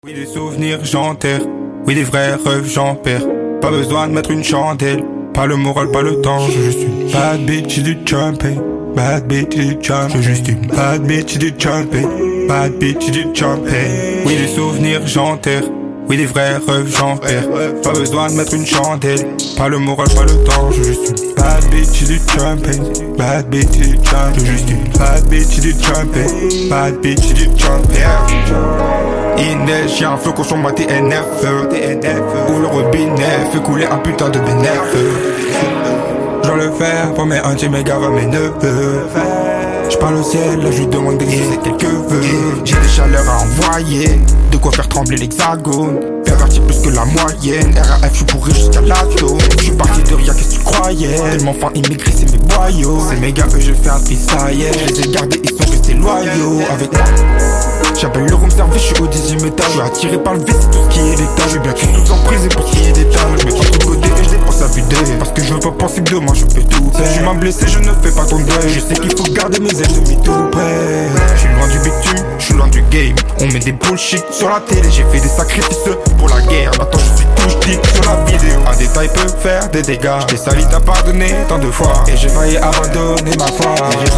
Oui, des souvenirs j'enterre, oui, des vrais rêves j'en perds. Pas besoin de mettre une chandelle, pas le moral, pas le temps. Je suis juste une bad bitch du champagne, bad bitch du champagne. Je suis juste une bad bitch du champagne, bad bitch du champagne. Oui, des souvenirs j'enterre, oui, des vrais rêves j'en perds. Pas besoin de mettre une chandelle, pas le moral, pas le temps. Je suis juste une bad bitch du champagne, bad bitch du champagne. Je suis juste une bad bitch du champagne, bad bitch du champagne. Il neige, y'a un feu cochon, moi TNF. Ouvre le robinet, fais couler un putain de bénéf. Je le faire pour mes intimes, mes gars, mes neveux. J'parle au ciel, là je lui demande d'exaucer quelques vœux. J'ai des chaleurs à envoyer, de quoi faire trembler l'hexagone. Perverti plus que la moyenne, RAF j'suis pourri jusqu'à l'ado. J'suis parti de rien, qu'est-ce que tu croyais? Tellement fin immigré, c'est mes boyaux. C'est mes gars, eux j'ai fait un tri, ça y est. Je les ai gardés, ils sont restés loyaux avec moi. J'appelle le room service, j'suis au 10e étage. J'suis attiré par le vice, c'est tout ce qui est l'état. J'suis bien qu'une toute emprise et pour ce qui est d'état. J'mets tout de côté et j'dépense à vider. Parce que je veux pas penser que demain je fais tout. Si tu m'as blessé, je ne fais pas ton deuil. Je sais qu'il faut garder mes ennemis tout près. J'suis loin du bitume, j'suis loin du game. On met des bullshit sur la télé. J'ai fait des sacrifices pour la guerre. Maintenant je suis tout j'dis sur la vidéo. Un détail peut faire des dégâts. J't'ai sali, t'as pardonné tant de fois. Et j'ai failli abandonner ma foi.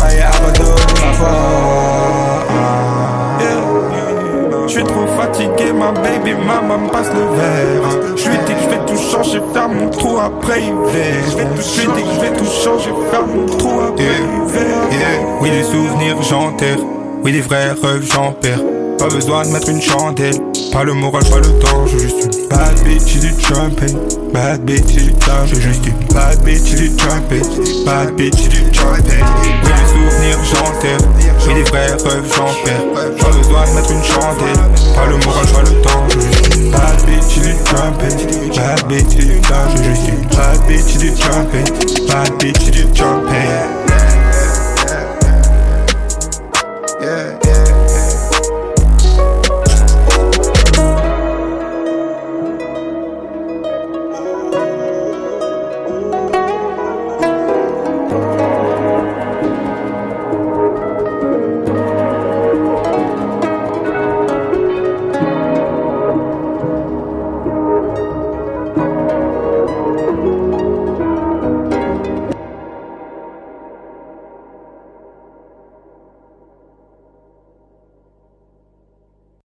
J'suis trop fatigué, ma baby mama me passe le verre. J'lui dis que j'vais tout changer, faire mon trou après hiver. J'lui dis que j'vais tout changer, faire mon trou après hiver. Oui, des souvenirs j'enterre, oui, des vrais rêves j'en perds. Pas besoin de mettre une chandelle, pas le moral, pas le temps. Je suis juste une bad bitch du champagne, bad bitch du champagne. Je suis juste une bad bitch du champagne, bad bitch du champagne. Oui, des souvenirs j'enterre, oui, des vrais rêves j'en perds. Pas besoin de mettre une chandelle, pas le moral, pas le temps. Je suis juste une bad bitch du champagne, bad bitch du champagne. Je suis juste une bad bitch du champagne, bad bitch du champagne. Yeah, yeah.